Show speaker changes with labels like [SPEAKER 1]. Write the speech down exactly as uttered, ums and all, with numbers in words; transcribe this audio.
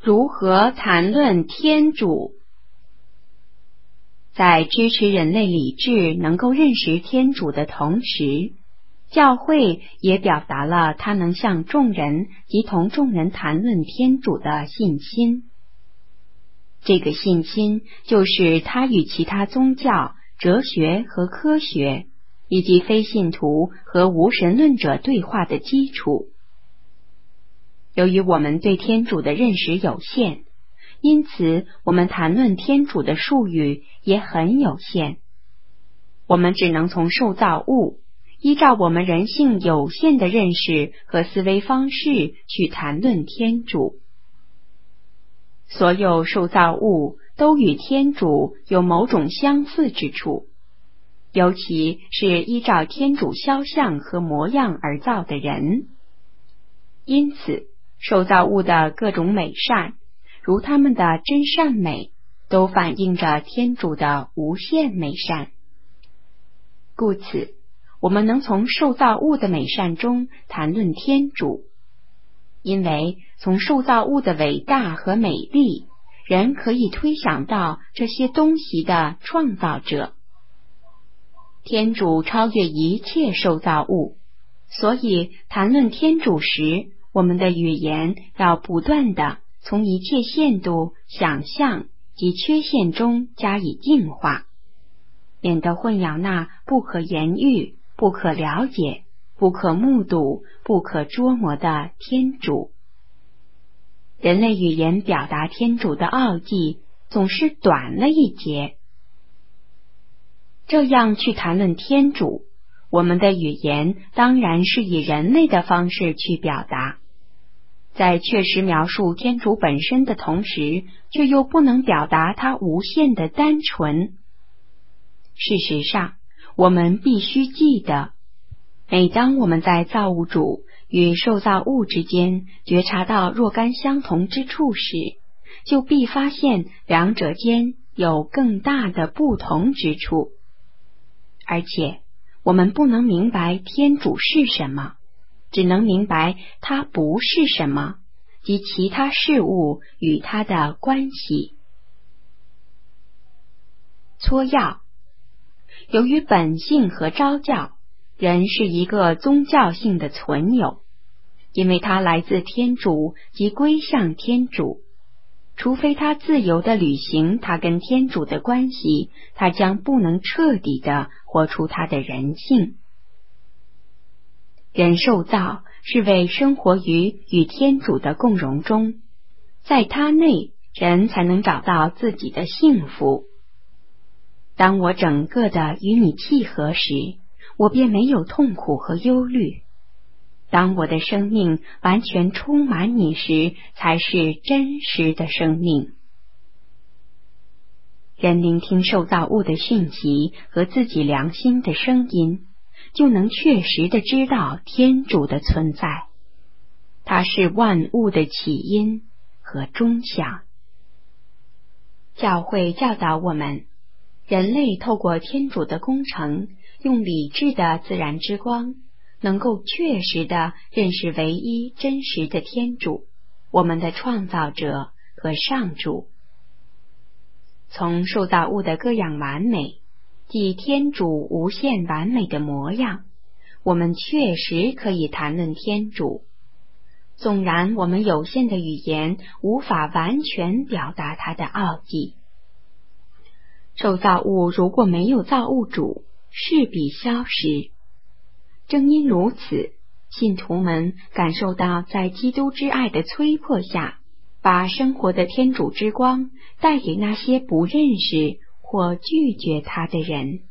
[SPEAKER 1] 如何谈论天主？在支持人类理智能够认识天主的同时，教会也表达了他能向众人及同众人谈论天主的信心。这个信心就是他与其他宗教、哲学和科学，以及非信徒和无神论者对话的基础。由于我们对天主的认识有限，因此我们谈论天主的术语也很有限。我们只能从受造物，依照我们人性有限的认识和思维方式去谈论天主。所有受造物都与天主有某种相似之处，尤其是依照天主肖像和模样而造的人。因此，受造物的各种美善，如他们的真善美，都反映着天主的无限美善。故此，我们能从受造物的美善中谈论天主，因为从受造物的伟大和美丽，人可以推想到这些东西的创造者。天主超越一切受造物，所以谈论天主时，我们的语言要不断地从一切限度、想象及缺陷中加以净化，免得混淆那不可言喻、不可了解、不可目睹、不可捉摸的天主。人类语言表达天主的奥迹总是短了一截。这样去谈论天主，我们的语言当然是以人类的方式去表达，在确实描述天主本身的同时，却又不能表达它无限的单纯。事实上，我们必须记得，每当我们在造物主与受造物之间觉察到若干相同之处时，就必发现两者间有更大的不同之处。而且，我们不能明白天主是什么，只能明白它不是什么，及其他事物与它的关系。撮要：由于本性和召教，人是一个宗教性的存有，因为它来自天主及归向天主。除非他自由地履行他跟天主的关系，他将不能彻底地活出他的人性。人受造是为生活于与天主的共融中，在他内，人才能找到自己的幸福。当我整个的与你契合时，我便没有痛苦和忧虑。当我的生命完全充满你时，才是真实的生命。人聆听受造物的讯息和自己良心的声音，就能确实地知道天主的存在。它是万物的起因和终向。教会教导我们，人类透过天主的工程，用理智的自然之光，能够确实地认识唯一真实的天主，我们的创造者和上主。从受造物的各样完美，即天主无限完美的模样，我们确实可以谈论天主。纵然我们有限的语言无法完全表达它的奥迹。受造物如果没有造物主，势必消失。正因如此，信徒们感受到在基督之爱的催迫下，把生活的天主之光带给那些不认识或拒绝他的人。